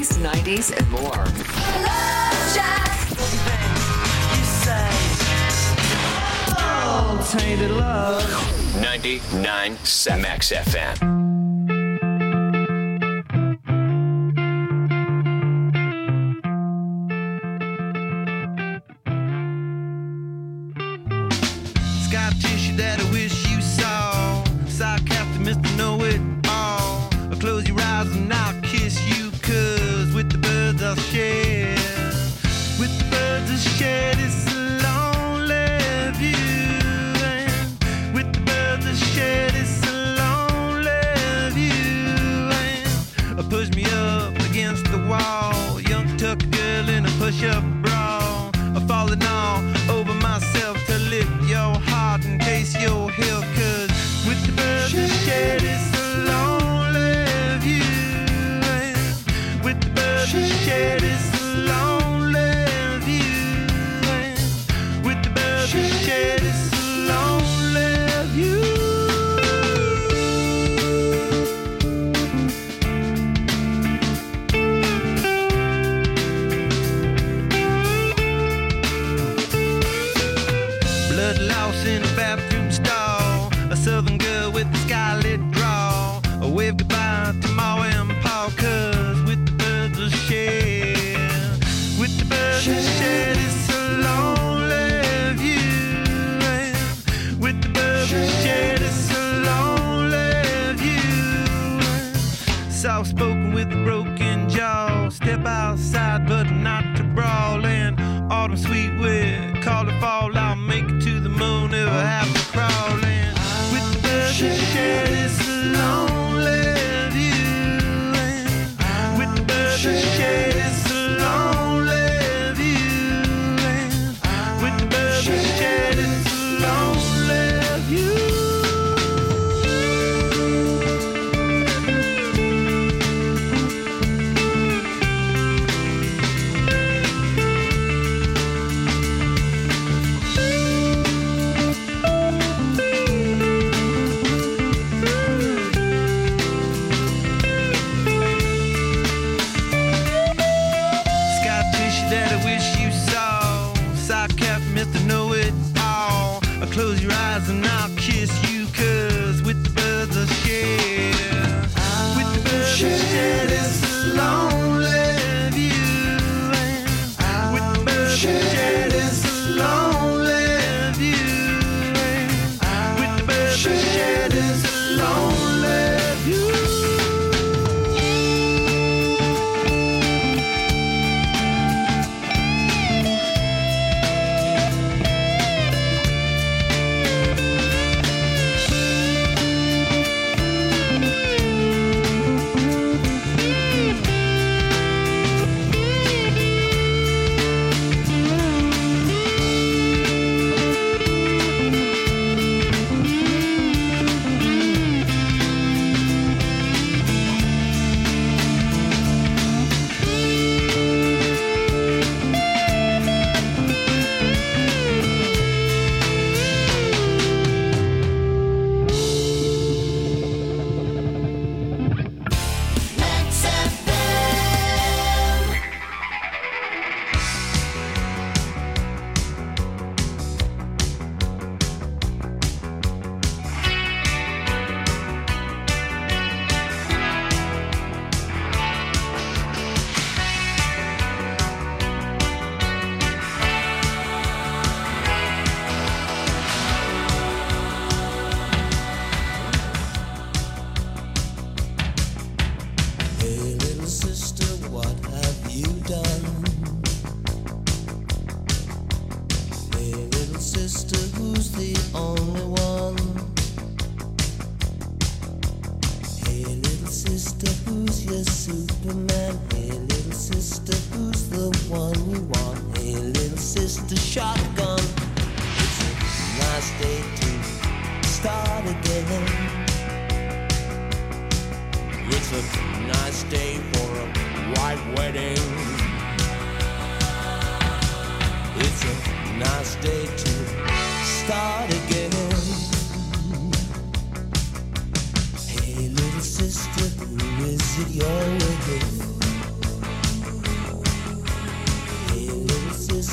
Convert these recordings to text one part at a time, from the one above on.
80s, 90s, and more. Love Shack. You say, oh, tainted love. 99.7 Max FM. Scar tissue that I wish you saw. Sarcastic Mr. Know-It-All. Close your eyes and I'll kiss you, 'cause with the birds I'll share. With the birds I'll share this lonely view. And with the birds I'll share this lonely view. And push me up against the wall. Young tuck girl in a push-up bra. Falling all over myself to lift your heart and taste your heel. 'Cause with the birds I'll share this lonely view. And with the birds I'll share this lonely view. And with the birds I'll share this lonely view. Blood loss in a bathroom stall. A southern girl with a scarlet draw. A wave goodbye to Ma and Pa, 'cause with the birds I'll share. With the birds I'll share this lonely view. And with the birds I'll share this lonely view. Soft spoken with a broken jaw. Step outside but not to brawl. And autumn sweet with call it fall. I'll make it to the moon if I have to crawl. And with the birds I'll share this lonely view. And with the birds I'll share this lonely view. And with the birds I'll share this lonely view. Scar tissue that I wish you saw. Sarcastic Mr. Know-It-All. Close your eyes and I'll kiss you, 'cause with the birds I'll share. With the birds I'll share this lonely view. And with the birds I'll share this lonely view. And with the birds I'll share this lonely view. Max FM. Hey little sister, what have you done? Hey little sister, who's the only one? Hey little sister, who's your Superman? Hey little sister, who's the one you want? Hey little sister, shotgun. It's a nice day to start again. It's a nice day for a white wedding. It's a nice day to start again. Hey little sister, who is it you're with?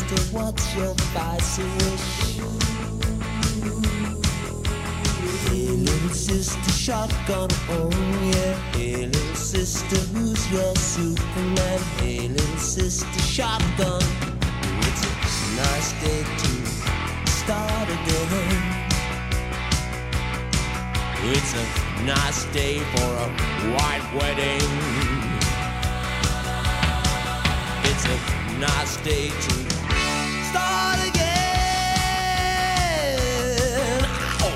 sister, what's your vice wish? Hey, little sister, shotgun on, yeah. Hey, little sister, who's your Superman? Hey, little sister, shotgun. It's a nice day to start again. It's a nice day for a white wedding. It's a nice day to start again. Ow!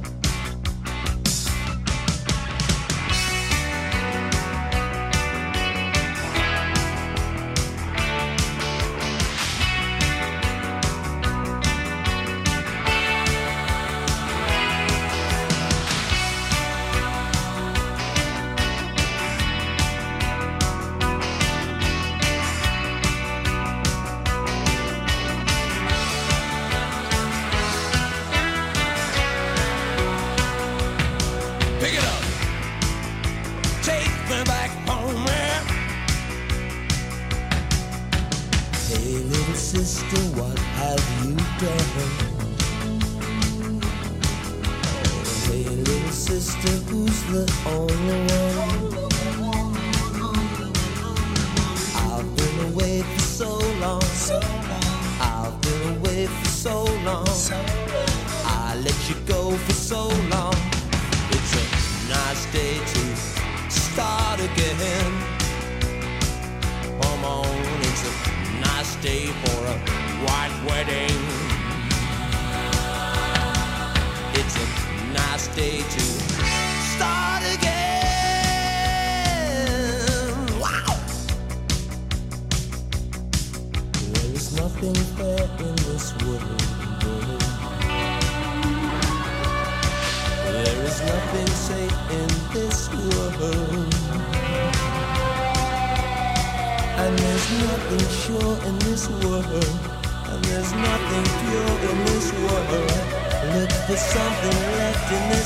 Pick it up. Take me back home, man. Hey, little sister, what have you done? Hey, little sister, who's the only one? I've been away for so long. I've been away for so long. I let you go for so long. It's a nice day to start again. Come on, it's a nice day for a white wedding. It's a nice day to start again. Wow! There is nothing fair in this world. There is nothing safe in this world. And there's nothing sure in this world. And there's nothing pure in this world. Look for something left in this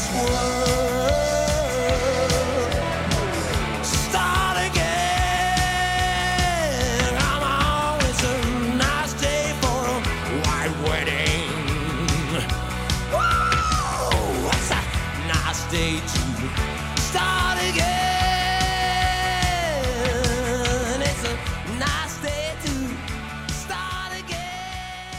world. Start again. Come on, it's a nice day for a white wedding. Whoa, what's that? Nice day to start again. It's a nice day to start again.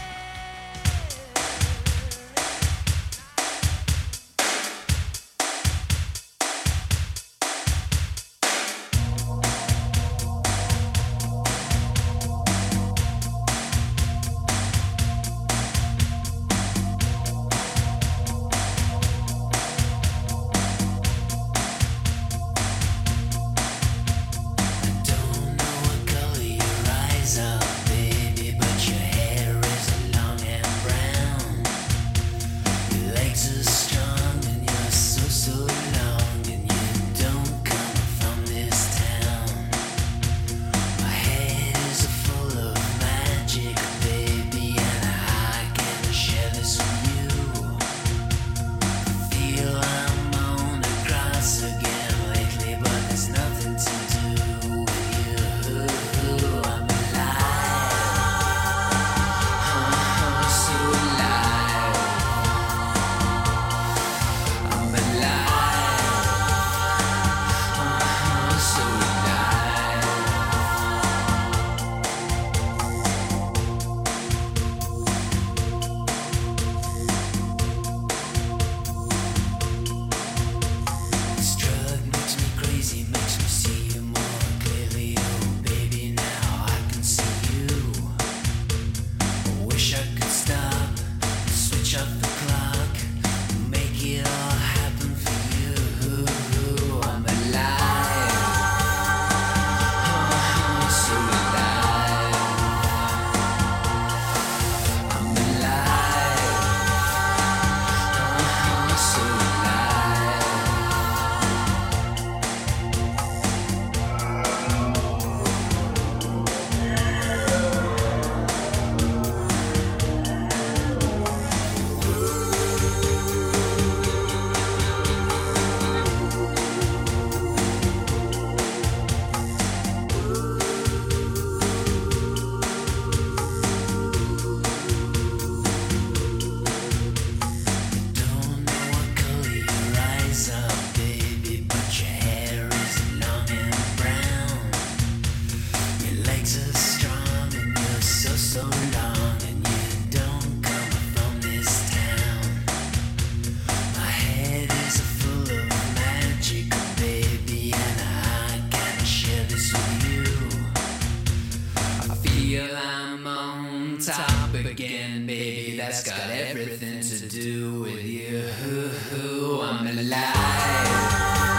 feel I'm on top again, baby. That's got everything to do with you. I'm alive.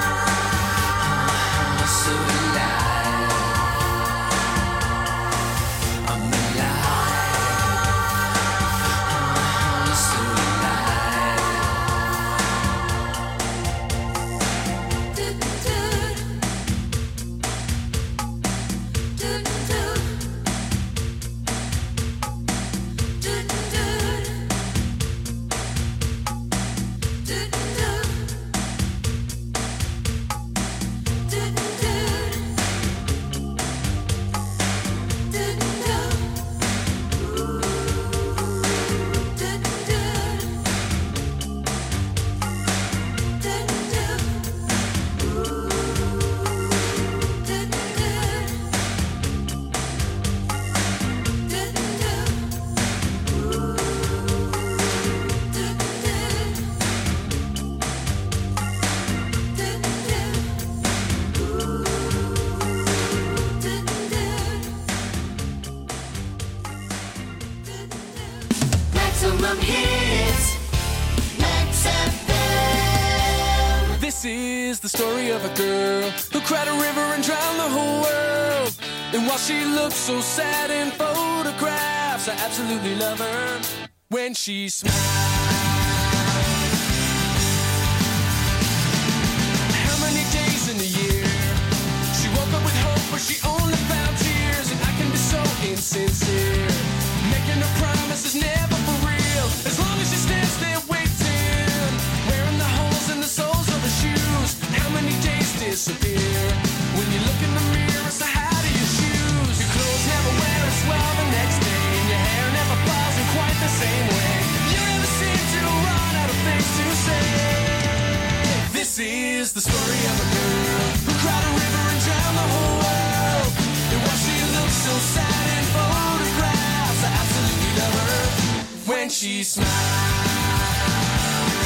So alive. I'm alive. So alive. Maximum hits. Max FM. This is the story of a girl who cried a river and drowned the whole world. And while she looks so sad in photographs, I absolutely love her when she smiles. How many days in a year she woke up with hope, but she only found tears? And I can be so insincere, making her promises never for real. As long as she stands there waiting, wearing the holes in the soles of her shoes. How many days disappear when you look in the mirror? So how do you choose? Your clothes never wear as well the next day, and your hair never falls in quite the same way. You never seem to run out of things to say. This is the story of a girl who cried a river and drowned the whole world. And while she looks so sad in photographs, I absolutely love her when she smiles.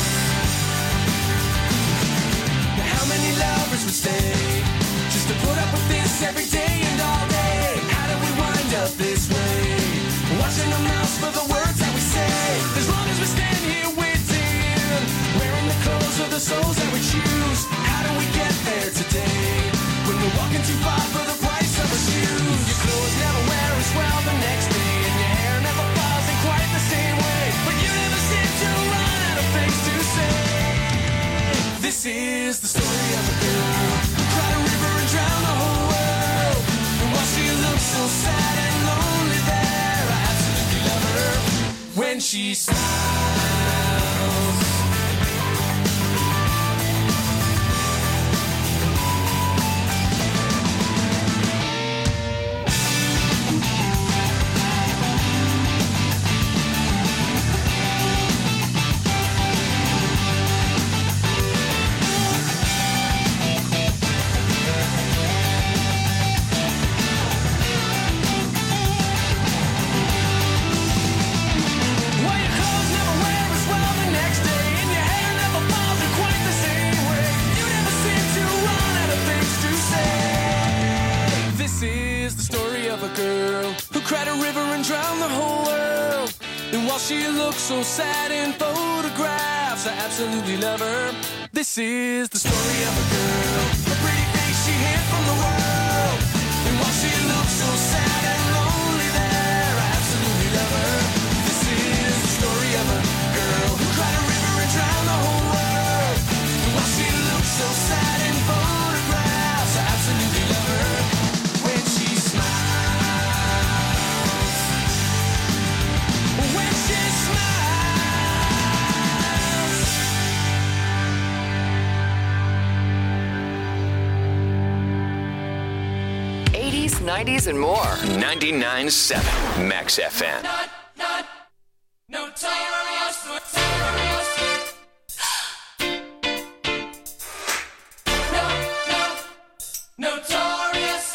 Now how many lovers would stay just to put up with this every day and all day? How did we wind up this way? Watching our mouths for the words that we say. As long as we stand here waiting, wearing the clothes of the souls that we choose. How do we get there today when we're walking too far for the price of our shoes? Your clothes never wear as well the next day, and your hair never falls in quite the same way. But you never seem to run out of things to say. This is the story of a girl who cried a river and drowned the whole world. And while she looks so sad and lonely there, I absolutely love her when she smiles. Why your clothes never wear as well the next day, and your hair never falls in quite the same way. You never seem to run out of things to say. This is the story of a girl who cried a river and drowned the whole world. And while she looks so sad in photographs, I absolutely love her. This is the story of a girl, a pretty face she hid from the world. And while she looks so sad and lonely there, I absolutely love her. This is the story of a girl who cried a river and drowned the whole world. And while she looks so sad in photographs, I absolutely love her when she smiles. When she smiles. 80s, 90s, and more. 99.7 Max FM. Notorious.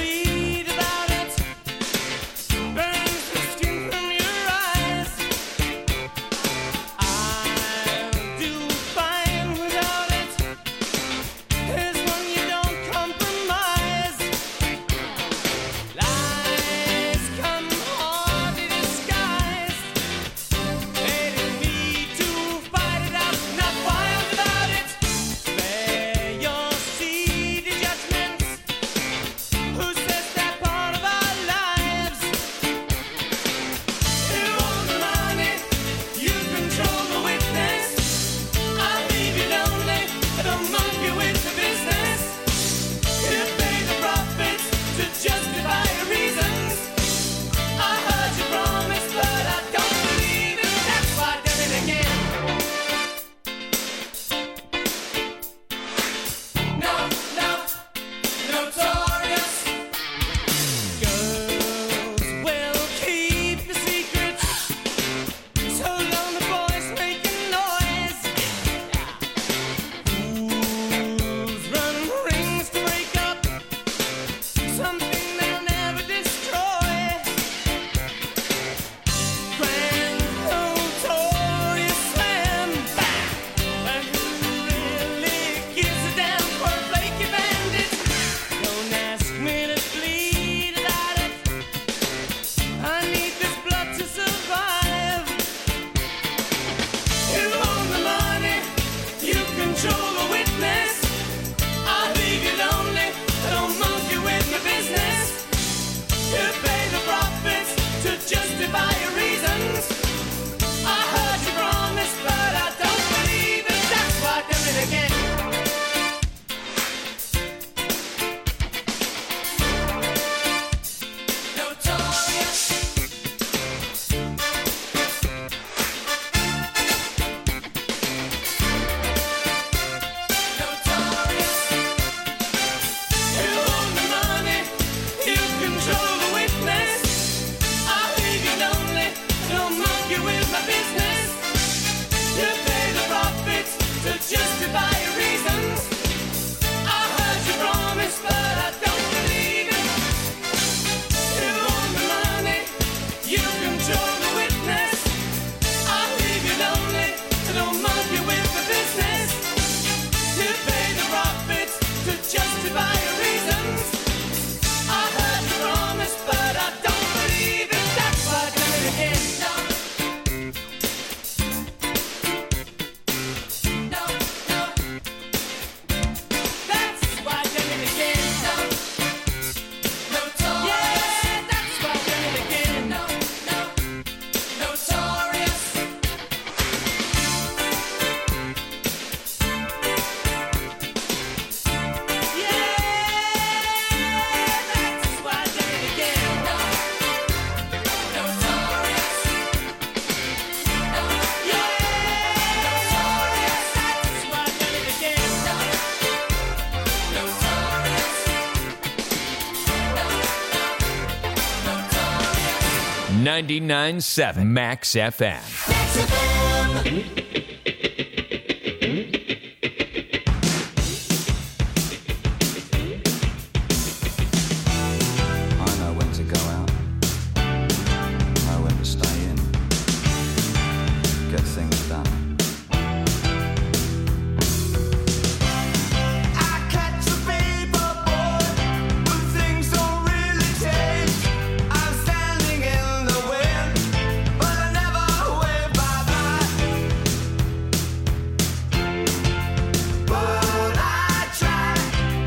Burns the skin from your eyes. 99.7 Max FM. Max FM. I know when to go out, know when to stay in, get things done. I catch the paper boy when things don't really change. I'm standing in the wind, but I never wave bye-bye. But I try.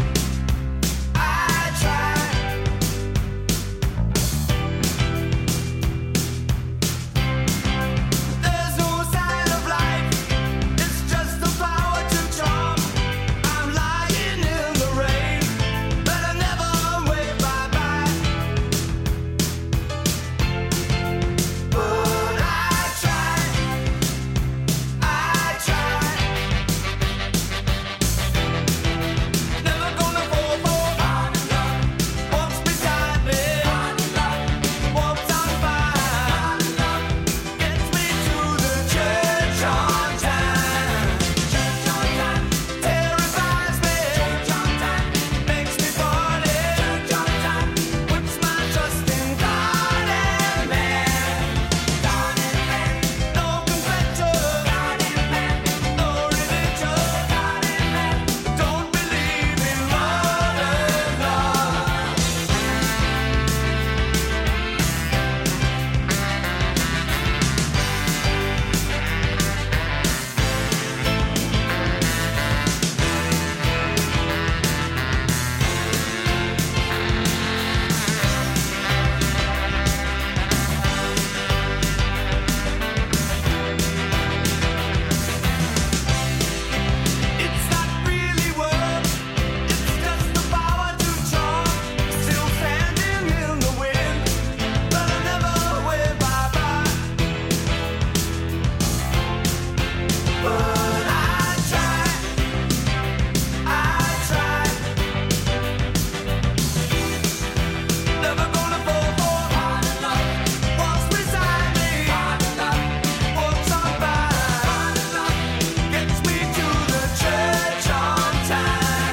There's no sign of life, it's just the power to charm. I'm lying in the rain, but I never wave bye-bye. But I try. Never gonna fall for walks beside me, walks on by, gets me to the church on time. Terrifies me, makes me party, puts my trust in God and man. No confession, no religion, don't believe in modern love. It's not really work, it's just the power to charm. Still standing in the wind, but I never wave bye-bye. But I try. Never gonna fall for walks beside me, walks on by, gets me to the church on time.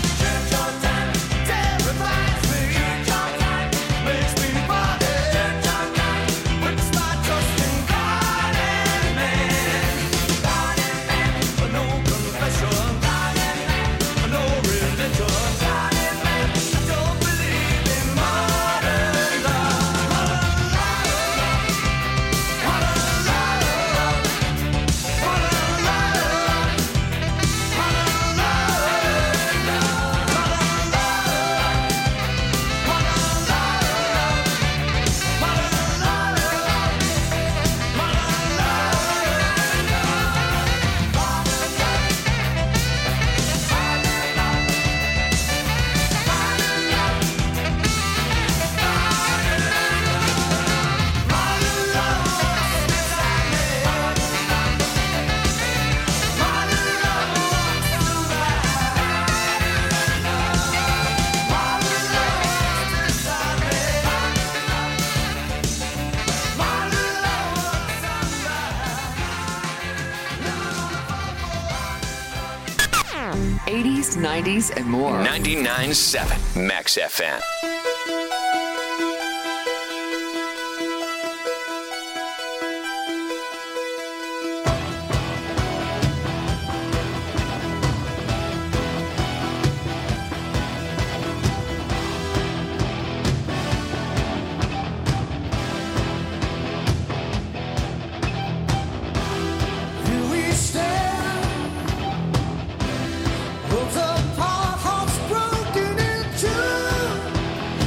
Terrifies me, makes me party, puts my trust in God and man. No confession, no religion, don't believe in modern love. '80s, '90s, and more. 99.7 Max FM. Here we stand, worlds apart, hearts broken in two.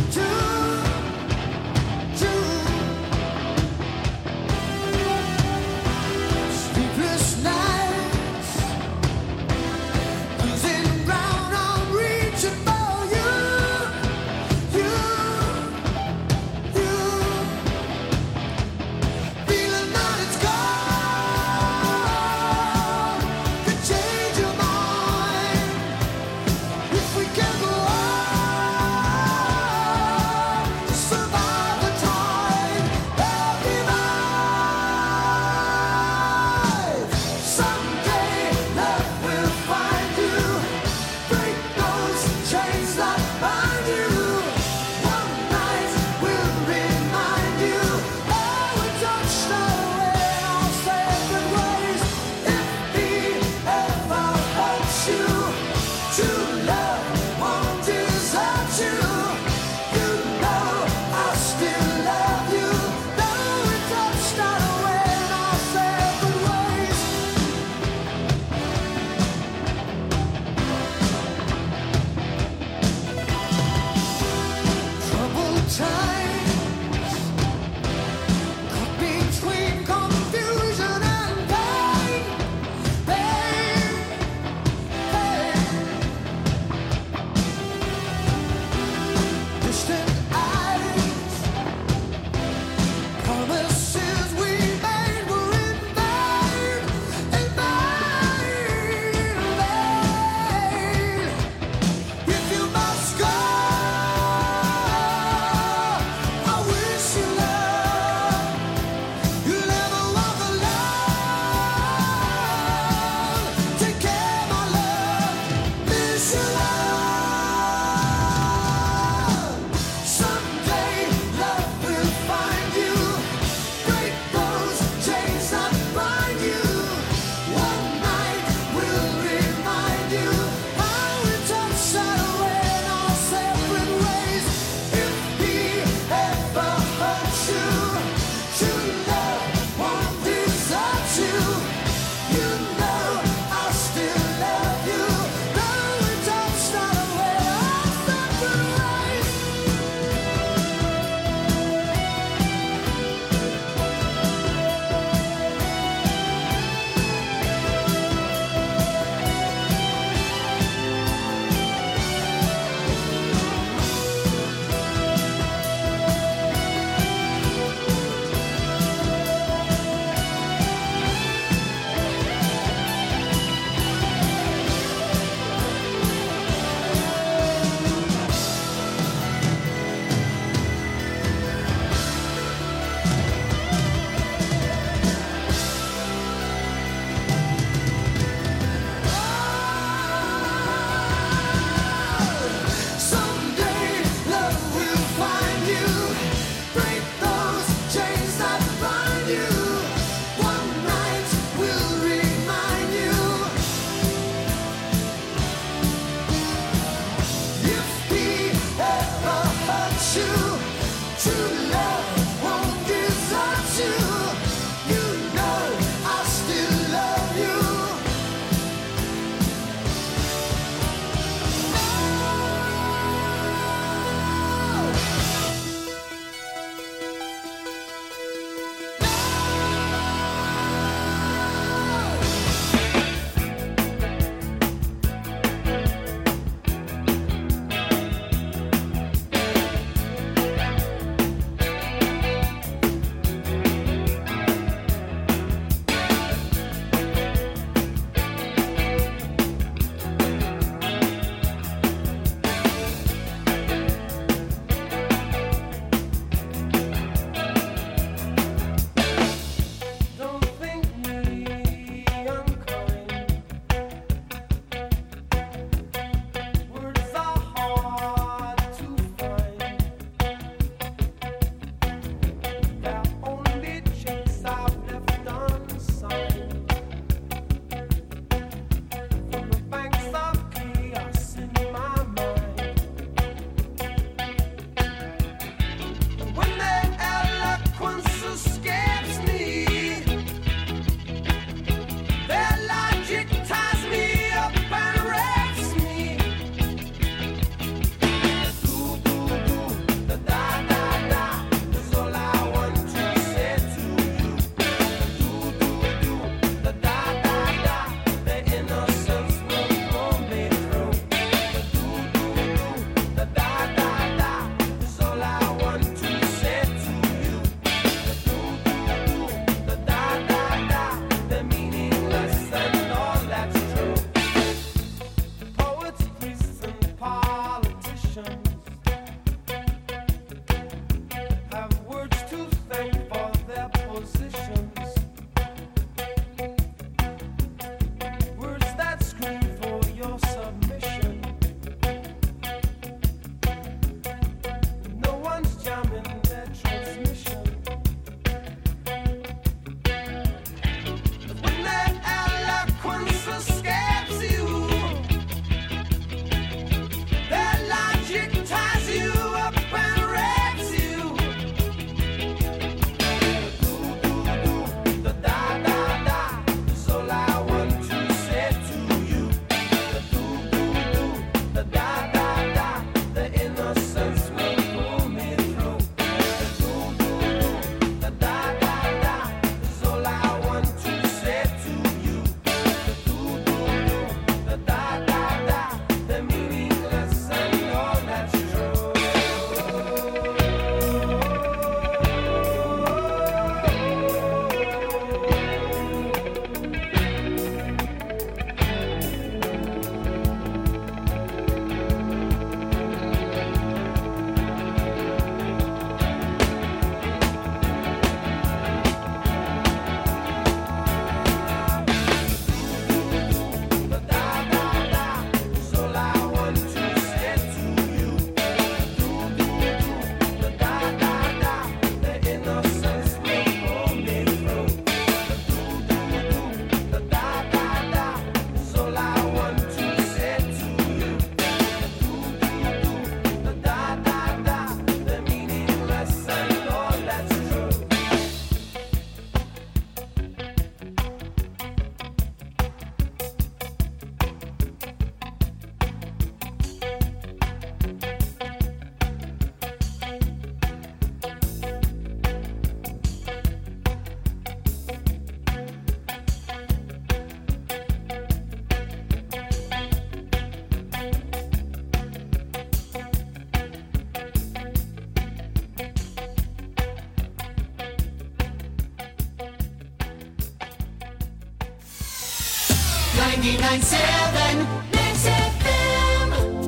99.7 Max FM.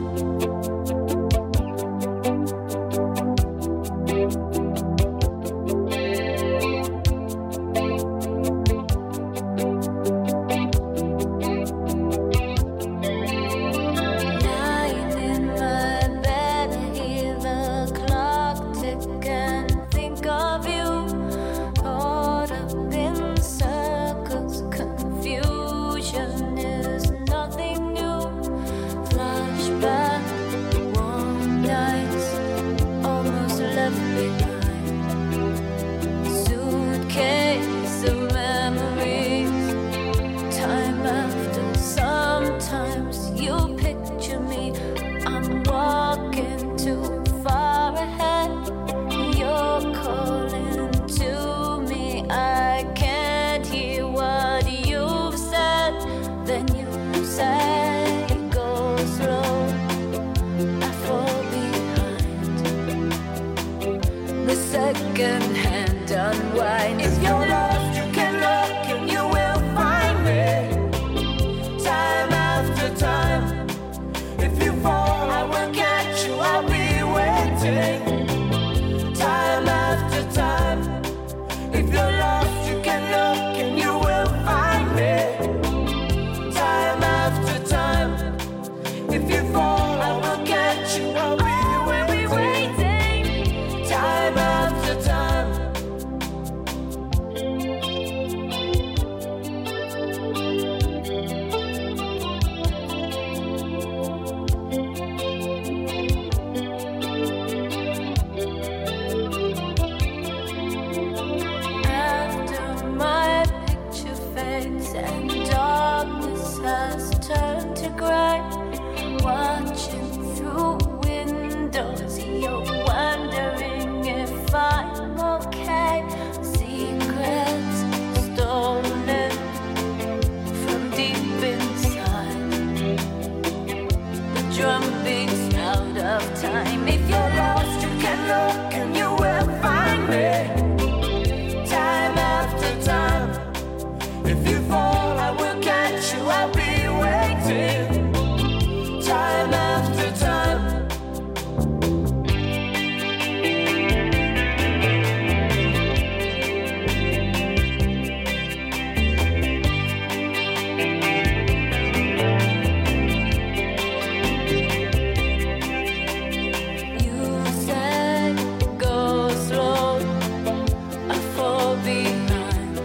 Lying in my bed, I hear the clock tick and think of you. Caught up in circles, confusion is nothing new. Flashback, warm nights, almost left behind. Suitcase of memories, time after. Sometimes you picture me, I'm walking too far ahead. You're calling to me, I can't hear what you've said. Then you say, go slow, I fall behind. The second hand unwind. If you're lost, you can look and you will find me. Time after time. If you fall, I will catch you, I'll be waiting. Time after time. If you're lost, you can look and you will find me. Time after time. If you fall, I will catch you, I'll be waiting. Time after time. After my picture fades and darkness has turned to gray, watching through windows, you're wondering if I'm okay. Secrets stolen from deep inside. The drum beats out of time. If you're lost, you can look and you will find me. Time after time. If you fall, I will catch you, I'll be waiting. Time after time. You said, go slow, I fall behind.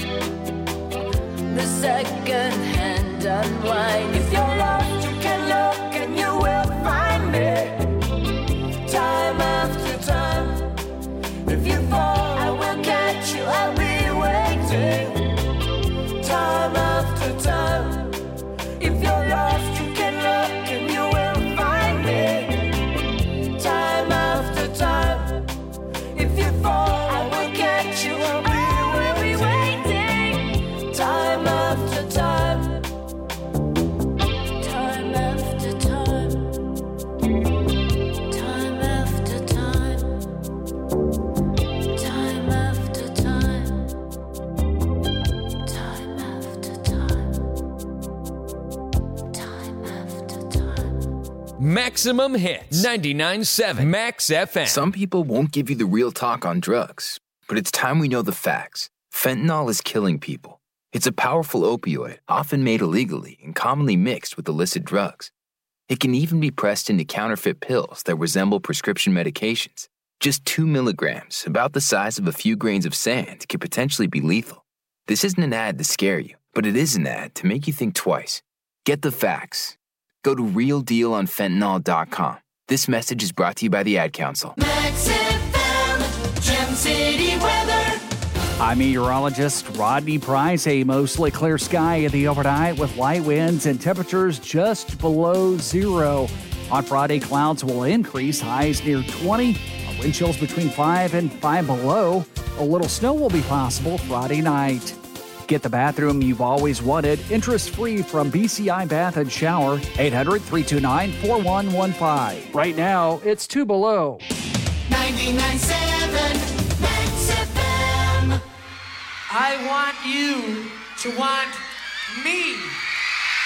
The second hand unwind. If you're lost, you can look and you will find me. Time after time. If you fall, I will catch you, I'll be waiting. Time after time. If you're lost, you can look and you will find me. Time after time. If you fall, I will catch you, I'll be waiting. Time after time. Time after time. Time after time. Time after time. Time after time. Time after time. Maximum hits. 99.7 Max FM. Some people won't give you the real talk on drugs, but it's time we know the facts. Fentanyl is killing people. It's a powerful opioid, often made illegally and commonly mixed with illicit drugs. It can even be pressed into counterfeit pills that resemble prescription medications. Just 2 milligrams, about the size of a few grains of sand, could potentially be lethal. This isn't an ad to scare you, but it is an ad to make you think twice. Get the facts. Go to realdealonfentanyl.com. This message is brought to you by the Ad Council. Max FM, Gem City weather. I'm meteorologist Rodney Price. A mostly clear sky in the overnight with light winds and temperatures just below zero. On Friday, clouds will increase, highs near 20, wind chills between 5 and 5 below. A little snow will be possible Friday night. Get the bathroom you've always wanted, interest-free from BCI Bath and Shower, 800-329-4115. Right now, it's 2 below. 99.7 Max FM. I want you to want me.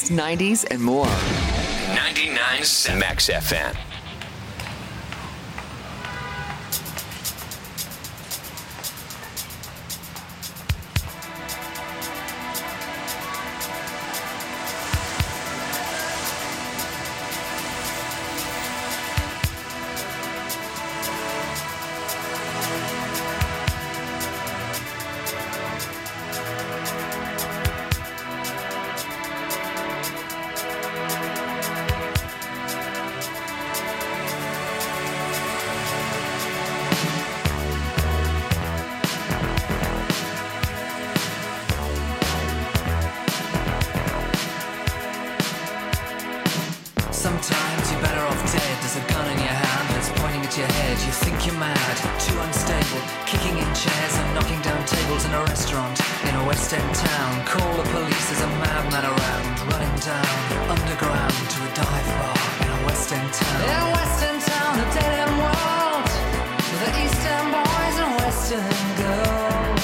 80s, 90s, and more. 99.7 Max FM. Sometimes you're better off dead. There's a gun in your hand that's pointing at your head. You think you're mad, too unstable, kicking in chairs and knocking down tables in a restaurant in a West End town. Call the police, there's a madman around, running down underground to a dive bar in a West End town. In a West End town, a dead end world, with the East End boys and West End girls.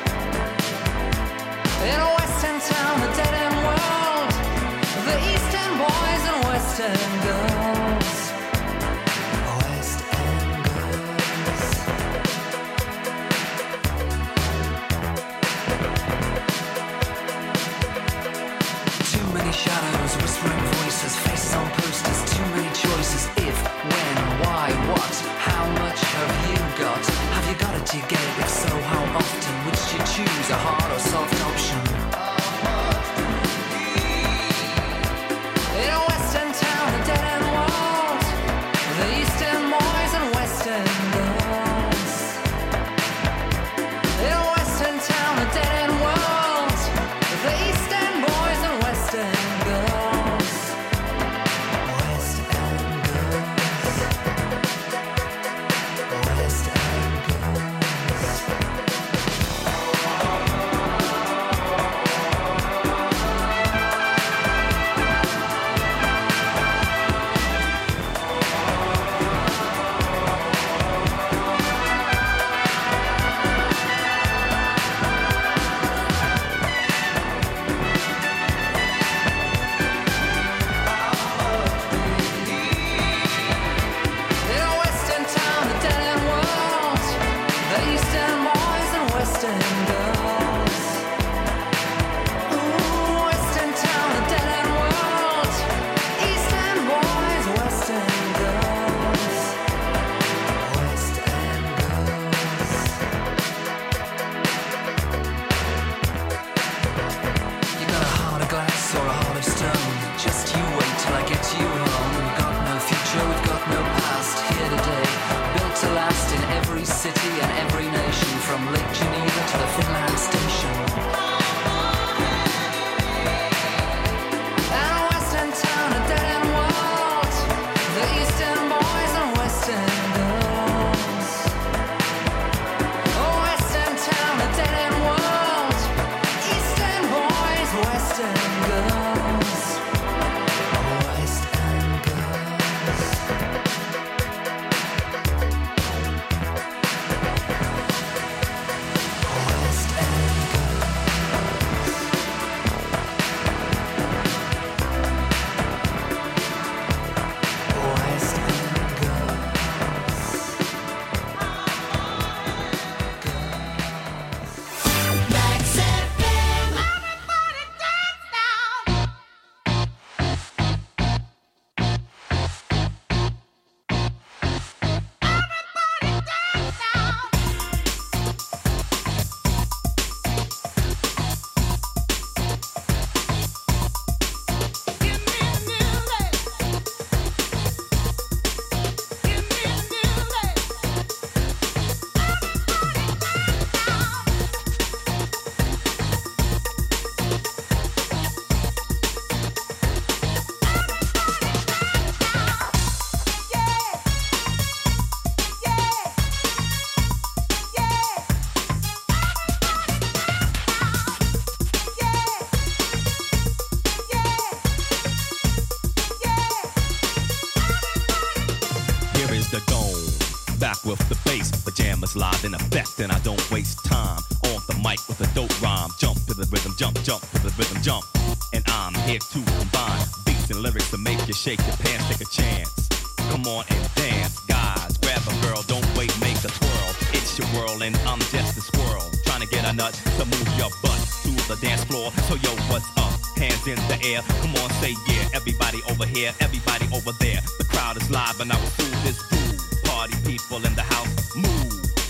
In a West End town, a dead end world, with the East End boys and West End girls. West End girls. Too many shadows, whispering voices, faces on posters, too many choices. If, when, why, what, how much have you got? Have you got it, do you get it? If so, how often? Which do you choose, a hard or soft option? In a West End town, a dead end world, the East End boys and West End girls. In a West End town, a dead end world, the East End boys and West End girls. West End girls. West End girls. In a West End town, a dead end world, the East End boys and West End girls. Ooh, West End town, a dead end world, East End boys, West End girls. West End girls. You got a heart of glass or a heart of stone. Just you wait till I get you home. We've got no future, we've got no past. Here today, built to last in every city and every nation, from Lake Geneva to the Finland station. And a West End town, a dead end world, the East End boys and West End girls. Oh, West End town, a dead end world, East End boys, West End girls. West End girls. West End girls. West End girls. Max FM. Here is the dome, back with the bass. Pajamas live in effect, and I don't waste time on the mic with a dope rhyme. Jump to the rhythm, jump, jump to the rhythm, jump. And I'm here to combine beats and lyrics to make you shake your pants, take a chance. Come on and dance, guys. Grab a girl, don't wait, make a twirl. It's your world and I'm just a squirrel. Trying to get a nut to move your butt to the dance floor. So yo, what's up? Hands in the air, come on, say yeah. Everybody over here, everybody over there. The crowd is live and I will do this groove. Party people in the house, move.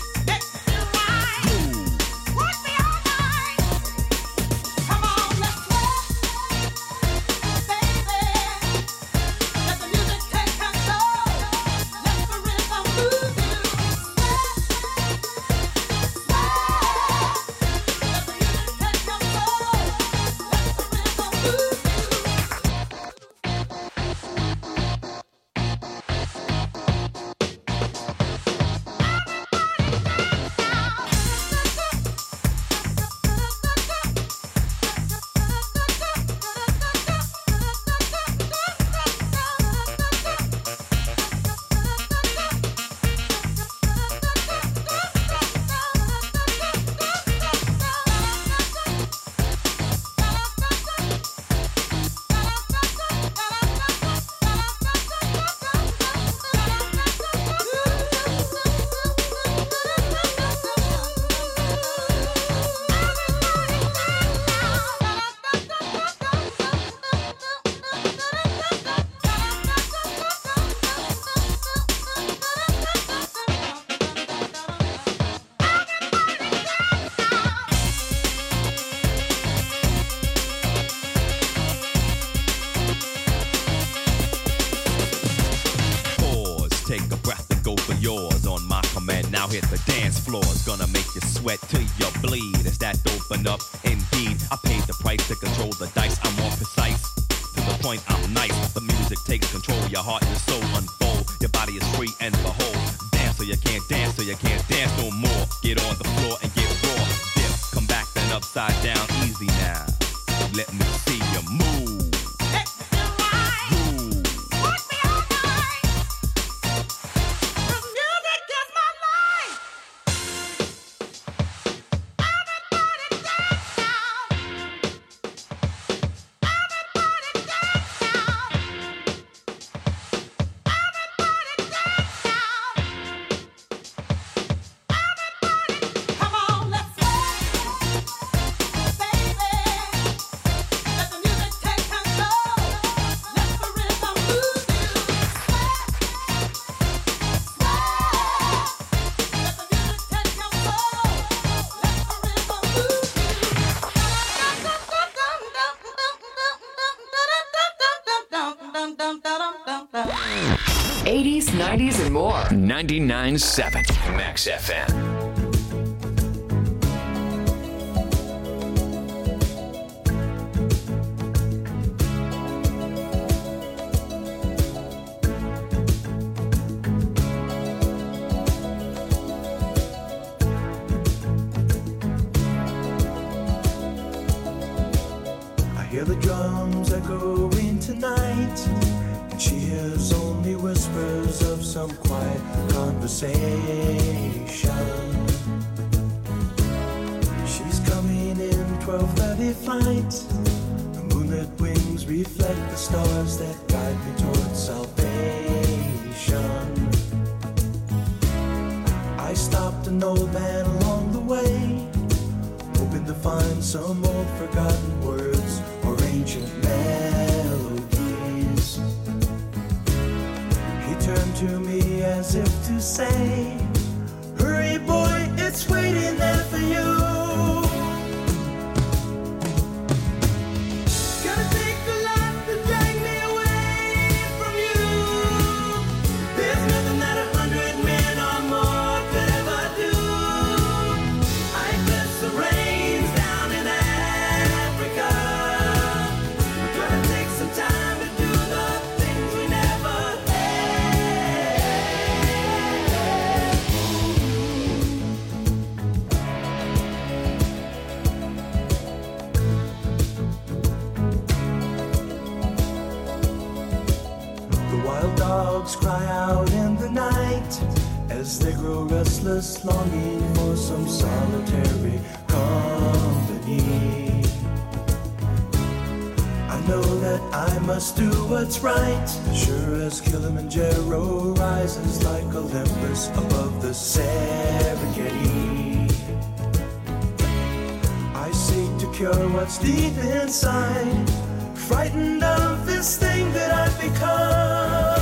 Now hit the dance floor, it's gonna make you sweat till you bleed. Is that open up? Indeed, I paid the price to control the dice. I'm more precise, to the point I'm nice. The music takes control, your heart and your soul unfold. Your body is free and behold. Dance so you can't dance, so you can't dance no more. Get on the floor and get raw. Dip, come back then upside down, easy now. Let me see you move. '80s, '90s, and more. 99.7 Max FM. Hear the drums echoing tonight, and she hears only whispers of some quiet conversation. She's coming in 12:30 flight. The moonlit wings reflect the stars that guide me towards salvation. I stopped an old man along the way, hoping to find some old forgotten words or ancient melodies. He turned to me as if to say, hurry boy, it's waiting there for you. Gonna take a lot to drag me away from you. There's nothing that 100 men or more could ever do. I bless the rains down in Africa. We're gonna take some time to do the things we never The wild dogs cry out in the night as they grow restless, longing for some solitary company. I know that I must do what's right, sure as Kilimanjaro rises like Olympus above the Serengeti. I seek to cure what's deep inside, frightened of this thing that I've become.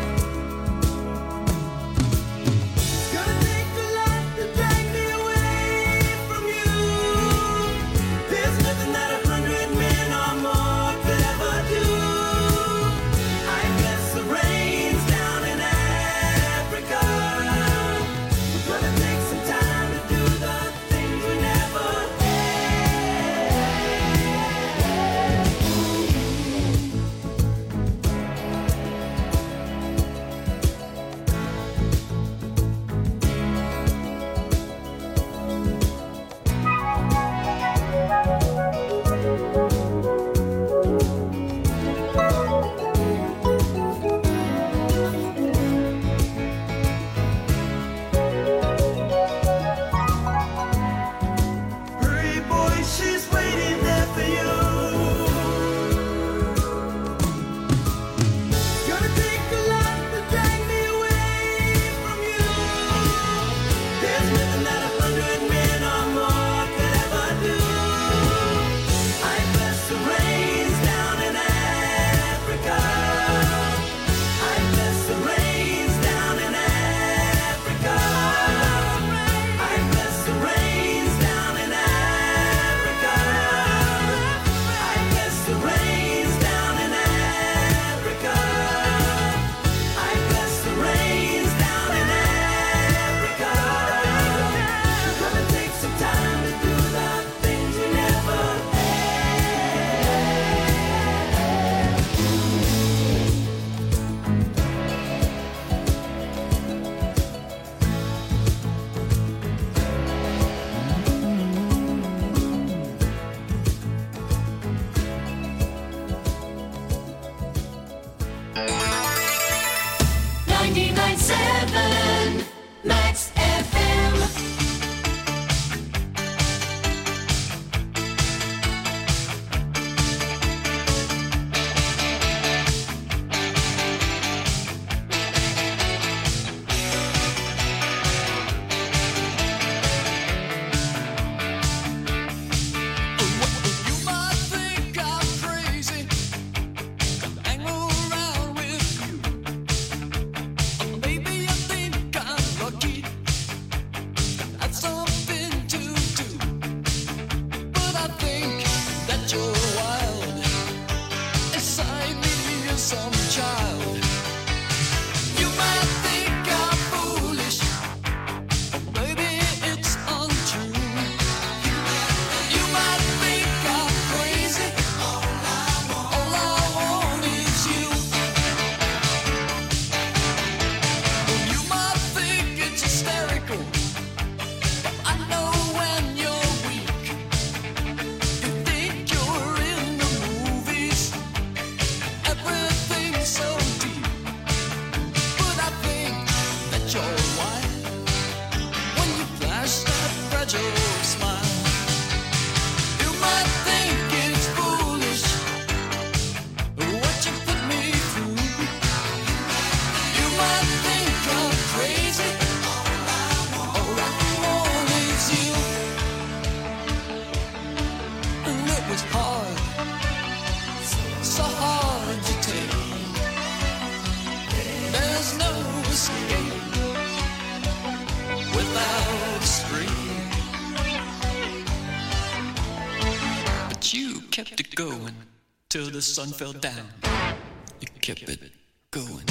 Kept it going till the sun fell down. You kept it going.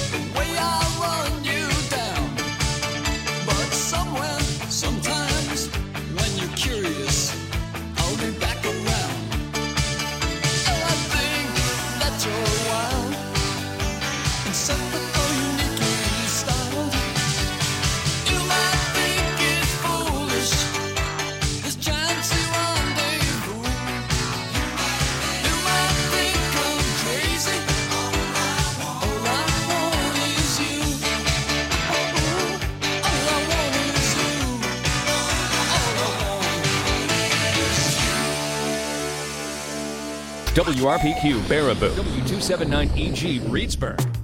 Sometimes WRPQ Baraboo, W279EG Reedsburg.